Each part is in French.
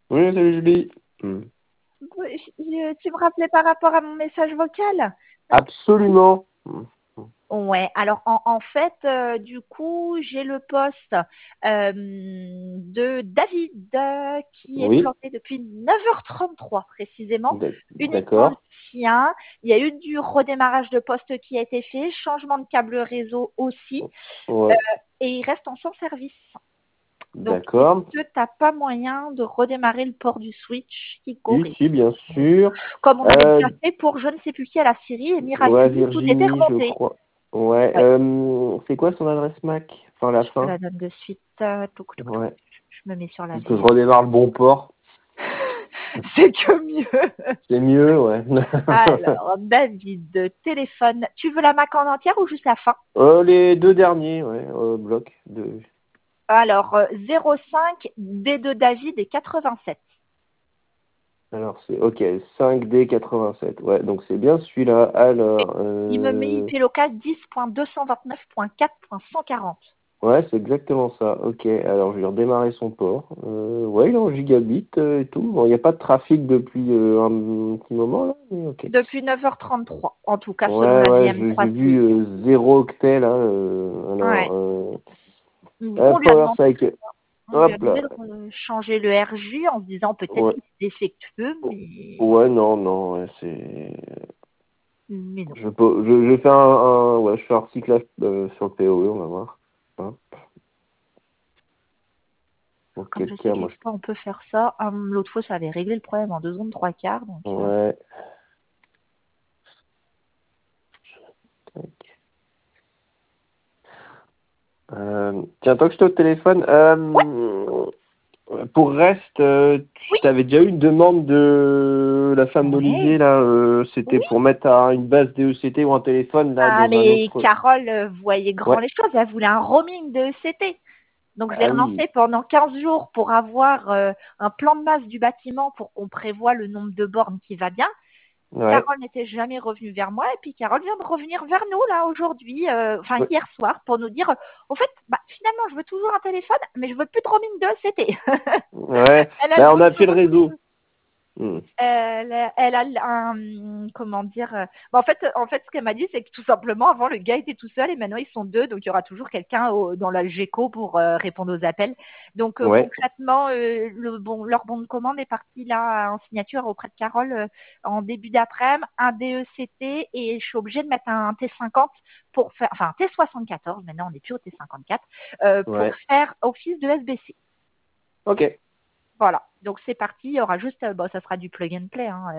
Oui, salut Julie. Hmm. Tu me rappelais par rapport à mon message vocal? Absolument. Ouais, alors en fait, du coup, j'ai le poste de David qui est Oui, planté depuis 9h33 précisément, uniquement le d'accord. sien. Il y a eu du redémarrage de poste qui a été fait, changement de câble réseau aussi, euh, Ouais, et il reste en sans service. Donc, d'accord. est-ce que tu n'as pas moyen de redémarrer le port du switch qui Si, correspond? si, bien sûr. Comme on avait Euh, déjà fait pour je ne sais plus qui à la Syrie et ouais, miraculeusement, tout était Virginie, je remonté. crois. Ouais, Ouais, c'est quoi son adresse Mac? Enfin, la je te fin? la donne de suite. Touc, touc, touc. Ouais, Je me mets sur la parce que je vive. redémarre le bon port. C'est que mieux. C'est mieux, ouais. Alors, David, téléphone. Tu veux la Mac en entière ou juste la fin? Les deux derniers, ouais, bloc. De... Alors, 05 D2 David et 87. Alors, c'est, ok, 5D87. Ouais, donc c'est bien celui-là. Et Alors, il me met IP local 10.229.4.140. ouais, c'est exactement ça. Ok, alors je vais redémarrer son port. Ouais, il est en gigabit et tout. Bon, il n'y a pas de trafic depuis un petit moment là, mais ok. Depuis 9h33, en tout cas selon Ouais, la ouais, j'ai vu VM3CI. 0 octet là. Alors, Ouais. On lui a Power demandé, Cycle. on lui a Hop là. demandé de changer le RJ en se disant peut-être Ouais, qu'il est défectueux, mais, ouais, non, non, ouais, c'est. mais non. Je fais ouais, je fais un recyclage sur le PoE, on va voir. Hop. Comme je Auquel sais cas, que des moi, fois on peut faire ça, l'autre fois ça avait réglé le problème en 2 secondes 3 quarts, donc ouais. Tac. Tiens, tant que je suis au téléphone, ouais, pour reste, oui, tu t'avais déjà eu une demande de la femme ouais, d'Olivier, là, c'était oui. pour mettre une base DECT ou un téléphone, là, Ah dans un mais autre... Carole voyait grand Ouais, les choses, elle voulait un roaming de ECT. Donc je l'ai ah oui, relancé pendant 15 jours pour avoir un plan de masse du bâtiment pour qu'on prévoie le nombre de bornes qui va bien. ouais. Carole n'était jamais revenue vers moi et puis Carole vient de revenir vers nous là aujourd'hui, enfin Ouais, hier soir, pour nous dire, au fait, bah, finalement je veux toujours un téléphone, mais je veux plus de roaming de ECT. ouais. Elle a le Bah, bon on a de fait le commande. réseau. Hmm. Elle a un, comment dire, bah, en fait, ce qu'elle m'a dit, c'est que tout simplement, avant, le gars était tout seul et maintenant ils sont deux, donc il y aura toujours quelqu'un dans la GECO pour répondre aux appels. Donc Ouais, concrètement, leur bon de commande est parti là en signature auprès de Carole en début d'après-midi, un DECT et je suis obligée de mettre un T50 pour faire, enfin un T74, maintenant on n'est plus au T54, pour ouais. faire office de SBC. Ok. Voilà, donc c'est parti, il y aura juste, bon, ça sera du plug and play, hein,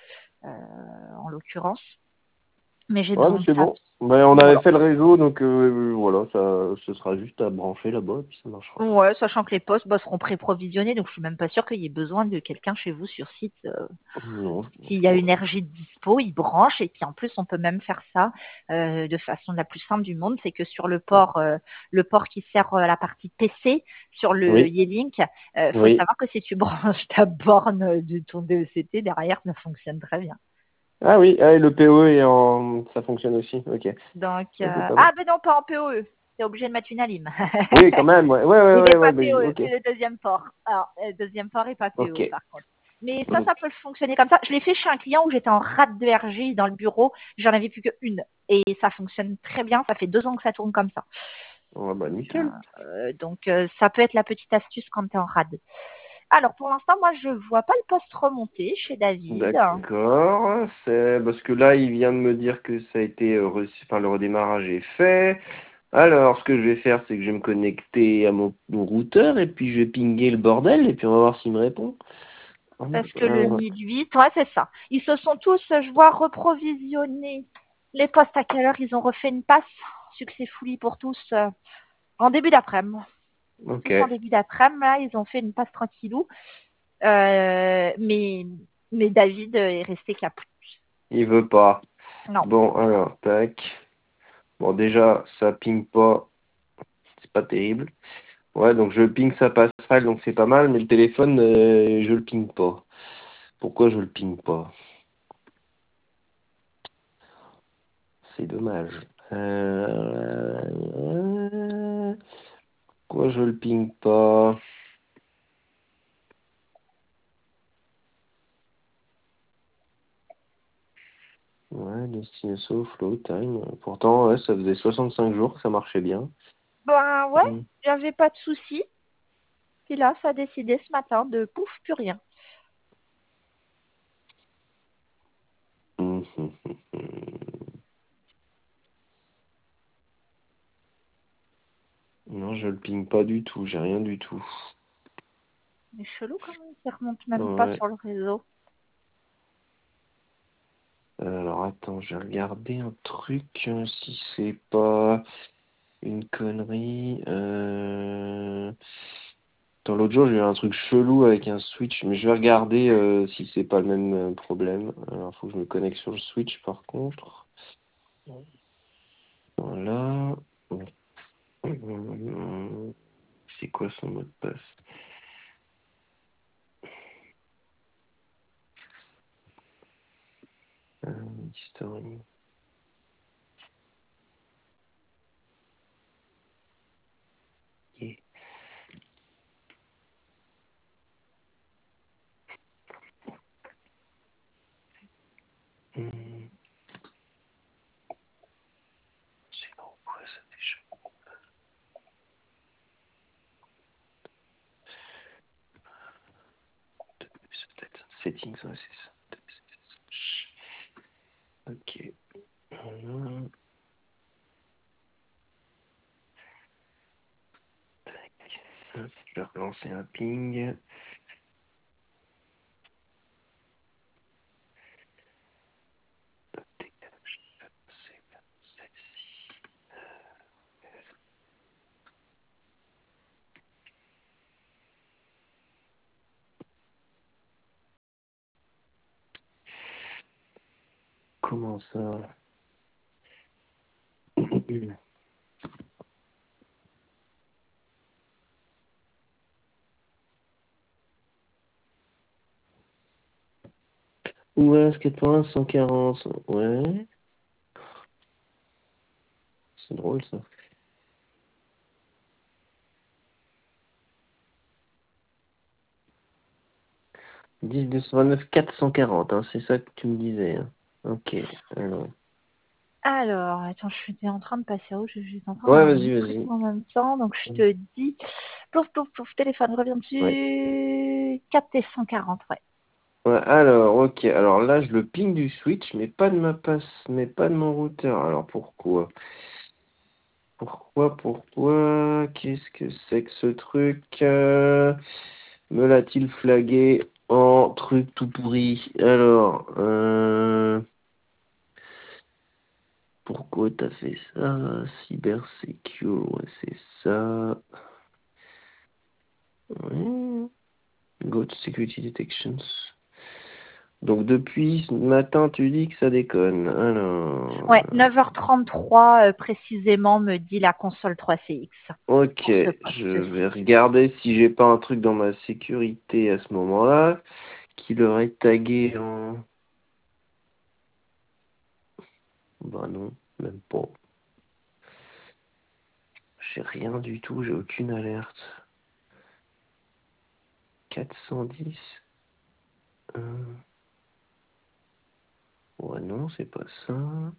en l'occurrence. Mais j'ai Ouais, mais besoin de c'est ça. bon. Bah, on avait Voilà. fait le réseau, donc voilà, ce sera juste à brancher là-bas, et puis ça marchera. Ouais, sachant que les postes seront pré-provisionnés, donc je suis même pas sûre qu'il y ait besoin de quelqu'un chez vous sur site. Non, je pense S'il y a pas. une énergie de dispo, il branche et puis en plus on peut même faire ça de façon la plus simple du monde, c'est que sur le port qui sert à la partie PC sur le Oui, Yeelink, faut oui. savoir que si tu branches ta borne de ton DECT derrière, ça fonctionne très bien. Ah oui, ah, et le PoE est en... ça fonctionne aussi, ok. Donc, Ça, c'est pas mal. ah, mais non, pas en POE. T'es obligé de mettre une alim. Oui, quand même, ouais, ouais, ouais, Il ouais, n'est ouais, pas mais POE, ok. c'est le deuxième port. Alors, le deuxième port n'est pas Ok. POE, par contre. Mais ça Ok. peut fonctionner comme ça. Je l'ai fait chez un client où j'étais en rate de RG dans le bureau. J'en avais plus qu'une. Et ça fonctionne très bien. Ça fait 2 ans que ça tourne comme ça. Ah bah nickel. Donc, ça peut être la petite astuce quand tu es en rade. Alors, pour l'instant, moi, je vois pas le poste remonter chez David. D'accord. C'est parce que là, il vient de me dire que ça a été enfin, le redémarrage est fait. Alors, ce que je vais faire, c'est que je vais me connecter à mon routeur et puis je vais pinguer le bordel et puis on va voir s'il me répond. Parce que le Alors, 1008, ouais, c'est ça. Ils se sont tous, je vois, reprovisionnés. Les postes à quelle heure ils ont refait une passe? Successfully pour tous en début d'après-midi. ok. Tous en début d'après-midi, là, ils ont fait une passe tranquillou. Mais, David est resté cap. Il veut pas. Non. Bon, alors, tac. Bon, déjà, ça ping pas. C'est pas terrible. Ouais, donc je ping sa passerelle, donc c'est pas mal, mais le téléphone, je le ping pas. Pourquoi je le ping pas? C'est dommage. Pourquoi je le ping pas? so flow time. Pourtant, ouais, ça faisait 65 jours que ça marchait bien. Ben ouais, Mm. j'avais pas de soucis. Puis là, ça a décidé ce matin de pouf, plus rien. Mm, mm, mm, mm. Non, je le ping pas du tout, j'ai rien du tout. Mais chelou quand même, ça remonte même pas Ouais. sur le réseau. Alors attends, je vais regarder un truc, si c'est pas une connerie. Dans l'autre jour, j'ai eu un truc chelou avec un Switch, mais je vais regarder si c'est pas le même problème. Alors, faut que je me connecte sur le Switch par contre. Voilà. C'est quoi son mot de passe? History. Yeah. C'est quoi ça déjà? Settings, ouais, c'est ça. Ok. Voilà. Tac. Je vais relancer un ping. Celle-ci. Comment ça? Ouais, 140. Ouais. C'est drôle ça. 10, 229, 440, hein, c'est ça que tu me disais. Hein. Ok. Alors. Alors, attends, je suis en train de passer où je suis en train Ouais, d'avoir vas-y, mille trucs vas-y. en même temps, donc je te dis, plouf, plouf, plouf, téléphone, reviens Ouais. dessus, 4 et 140, ouais. Ouais, alors, ok. Alors là, je le ping du Switch, mais pas de ma passe, mais pas de mon routeur. Alors pourquoi? Pourquoi? Qu'est-ce que c'est que ce truc? Me l'a-t-il flagué en truc tout pourri? Alors, pourquoi t'as fait ça? Cybersecure, ouais, c'est ça. Ouais. Go to Security Detections. Donc depuis ce matin, tu dis que ça déconne. Alors, Ouais, 9h33 précisément, me dit la console 3CX. ok, Pour ce je poste. vais regarder si j'ai pas un truc dans ma sécurité à ce moment-là qui l'aurait tagué en... Bah non, même pas. J'ai rien du tout, j'ai aucune alerte. 410. Ouais, non, c'est pas ça.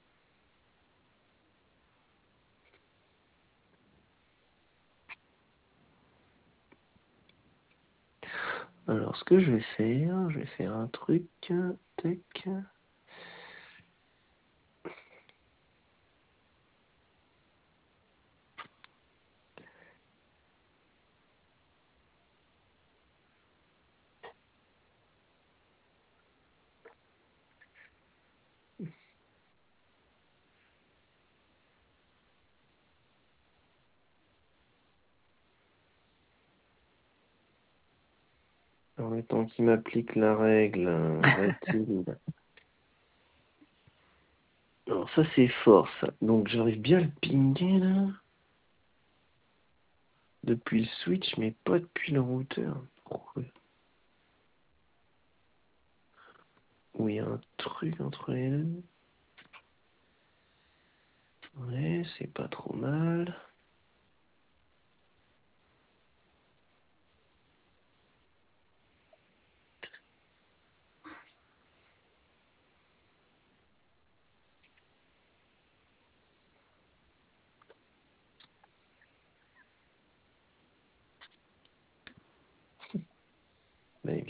Alors, ce que je vais faire un truc. Tac. En même temps qu'il m'applique la règle, va-t-il... Alors ça c'est fort ça. Donc j'arrive bien à le pinguer là. Depuis le switch, mais pas depuis le routeur. Pourquoi? Ou il y a un truc entre les deux. Ouais, c'est pas trop mal.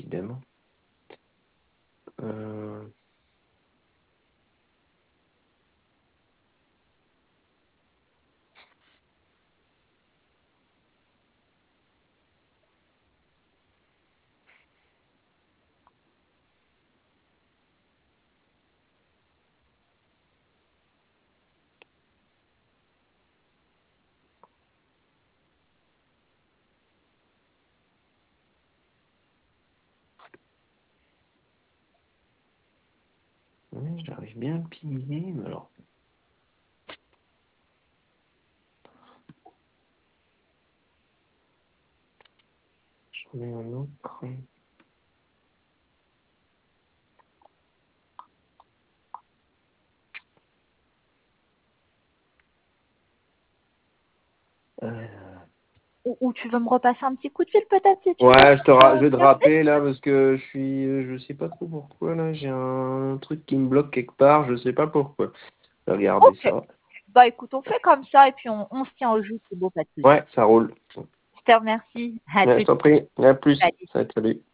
évidemment. Ouais, j'arrive bien à le piller, mais alors. J'en ai un autre. Ou tu veux me repasser un petit coup de fil peut-être si tu veux. Ouais, je vais te Regarder. rappeler là parce que je sais pas trop pourquoi là, j'ai un truc qui me bloque quelque part, je sais pas pourquoi. Je vais regarder Ok. ça. Bah écoute, on fait comme ça et puis on se tient au jus, c'est beau, pas de soucis. Ouais, ça roule. Je te remercie. À Ouais, je tout. t'en prie, à plus. Salut. Salut.